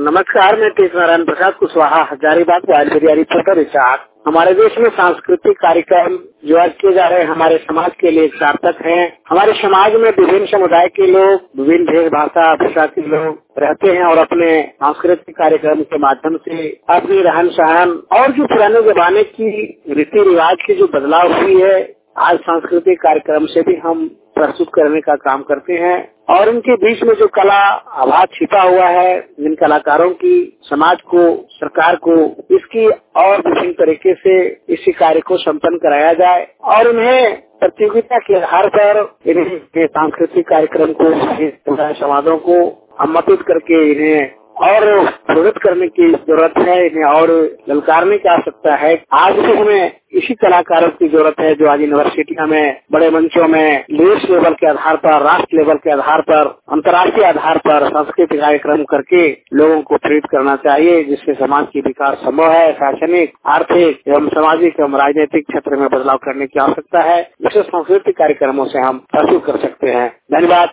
नमस्कार, मैं तेज नारायण प्रसाद कुशवाहा, हजारीबाग वायलबेरिया रिपोर्टर इचाक। हमारे देश में सांस्कृतिक कार्यक्रम जो आज किए जा रहे हैं हमारे समाज के लिए सार्थक हैं। हमारे समाज में विभिन्न समुदाय के लोग, विभिन्न भेष भाषा भाषा के लोग रहते हैं और अपने सांस्कृतिक कार्यक्रम के माध्यम से अपनी रहन सहन और जो पुराने जमाने की रीति रिवाज की जो बदलाव हुई है, आज सांस्कृतिक कार्यक्रम से भी हम प्रस्तुत करने का काम करते हैं। और इनके बीच में जो कला आभास छिपा हुआ है, इन कलाकारों की समाज को, सरकार को इसकी और विभिन्न तरीके से इसी कार्य को संपन्न कराया जाए और इन्हें प्रतियोगिता के आधार पर इन्हें सांस्कृतिक कार्यक्रम को, समाजों को आमंत्रित करके इन्हें और प्रेरित करने की जरूरत है, इन्हें और ललकारने की आवश्यकता है। आज भी हमें इसी कलाकारों की जरूरत है जो आज यूनिवर्सिटियों में, बड़े मंचों में देश लेवल के आधार पर, राष्ट्र लेवल के आधार पर, अंतर्राष्ट्रीय आधार पर सांस्कृतिक कार्यक्रम करके लोगों को प्रेरित करना चाहिए, जिससे समाज की विकास संभव है। शैक्षणिक, आर्थिक एवं सामाजिक एवं राजनीतिक क्षेत्र में बदलाव करने की आवश्यकता है, जिसे सांस्कृतिक कार्यक्रमों से हम प्रस्तुत कर सकते हैं। धन्यवाद।